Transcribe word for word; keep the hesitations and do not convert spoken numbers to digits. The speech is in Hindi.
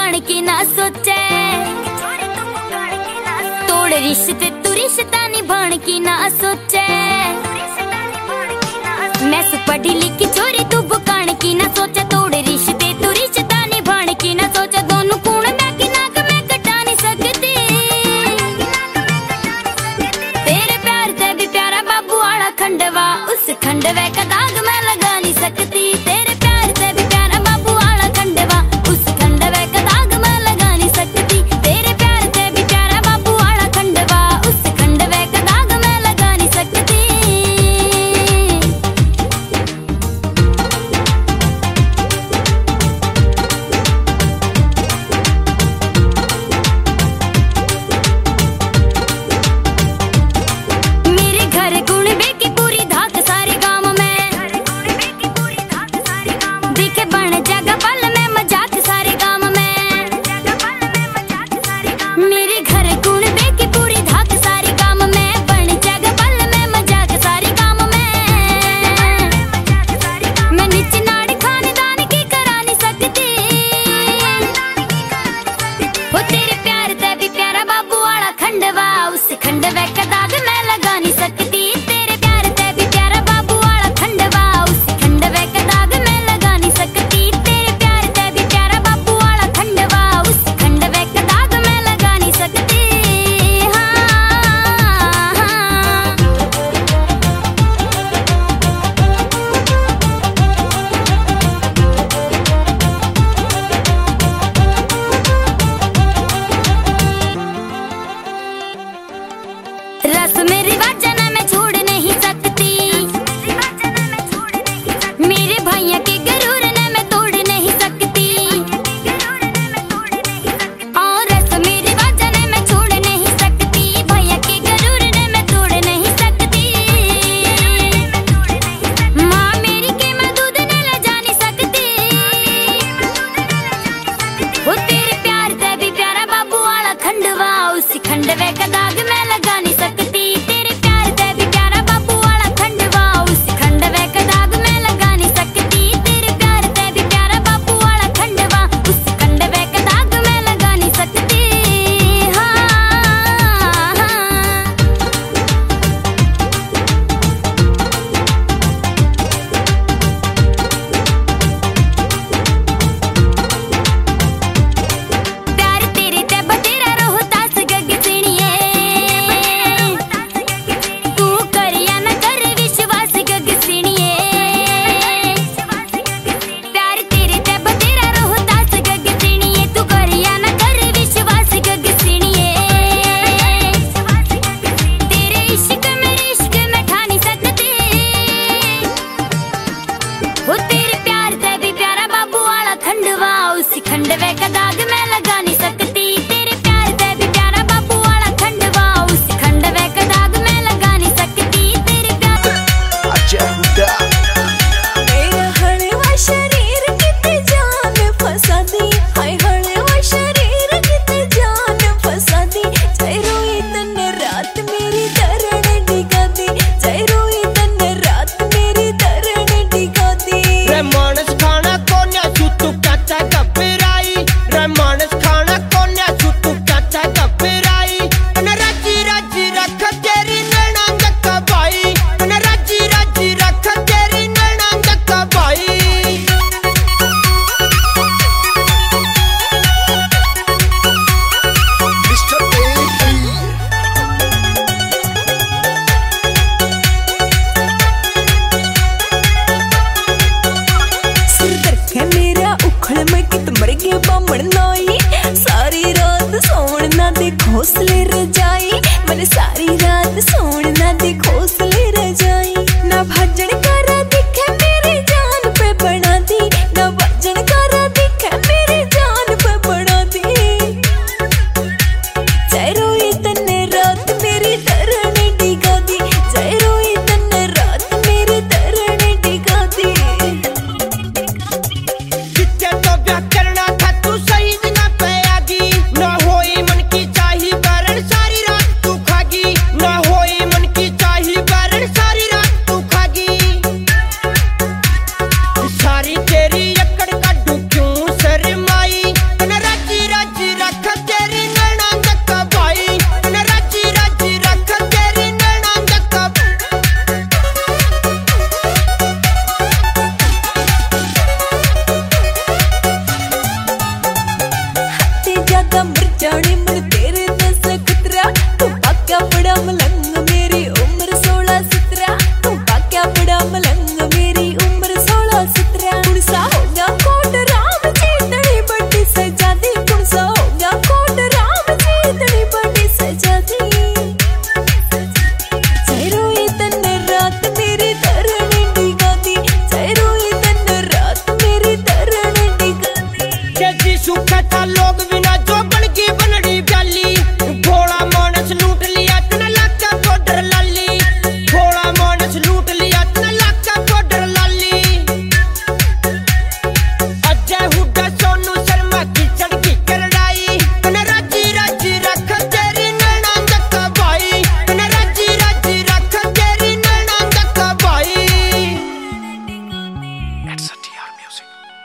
पुकाण की ना सोचे, तोड़ रिश्ते तू रिश्ता निभाण की ना सोचे। मैं पढ़ी लिखी छोरी तू पुकाण की ना सोचे, तोड़ रिश्ते तू रिश्ता निभाण की ना सोचे। दोनों कूण मैं की नाक में कटा नहीं सकती, तेरे प्यार से भी प्यारा बाबू वाला खंडवा, उस खंडवे का दाग मैं लगा नहीं सकती। तेरे प्यार से भी प्यारा बाबू वाला खंडवा, उस खंडवे का दाग मैं लगा नहीं सकती। तेरे प्यार से भी प्यारा बाबू वाला खंडवा, उस खंडवे का दाग मैं लगा नहीं सकती। मेरे घर गुणबे की पूरी धाक सारे गांव में, दिखे बन जगह पल में मजाक सारे गांव में। मेरे घर गुणबे की पूरी धाक सारे गांव में, बन जगह पल में मजाक सारे गांव में। मैं नीचे नाड़ खानदान की करा नहीं सकती, वो तेरे प्यार से भी प्यारा बाबू वाला खंडवा, उस खंडवे का दाग मैं लगा नहीं सकती। तेरे प्यार से भी प्यारा बाबू वाला खंडवा, उस खंडवे का दाग मैं लगा नहीं सकती। तेरे प्यार से भी प्यारा बाबू वाला खंडवा, उस खंडवे का दाग मैं लगा नहीं सकती। हाँ, हाँ। रस्म रिवाजन मैं छोड़ नहीं सकती, मेरे भैया के गरूर ने मैं तोड़ नहीं सकती। और रस्म रिवाजन मैं छोड़ नहीं सकती, भैया के गरूर ने मैं तोड़ नहीं सकती। माँ मेरी के मैं दूध ने ले जा नहीं सकती, वो तेरे प्यार से भी प्यारा बाबू वाला खंडवा, उस खंडवे का दाग मैं लगा नहीं सकती। तेरे प्यार से भी प्यारा बाबू वाला खंडवा, उस खंडवे का दाग मैं लगा नहीं सकती। तेरे प्यार से भी प्यारा बाबू वाला खंडवा, उस खंडवे का दाग मैं लगा नहीं सकती। हाँ, हाँ। प्यार तेरे ते बतेरा रोहतास गग सिणिए, तू कर या न कर विश्वास गग सिणिए। प्यार तेरे ते बतेरा रोहतास गग सिणिए, तू कर या न कर विश्वास गग सिणिए। तेरे इश्क मेरे इश्क मैं ठा नहीं सकती, वो तेरे प्यार से भी प्यारा बाबू वाला खंडवा, उस खंडवे का दाग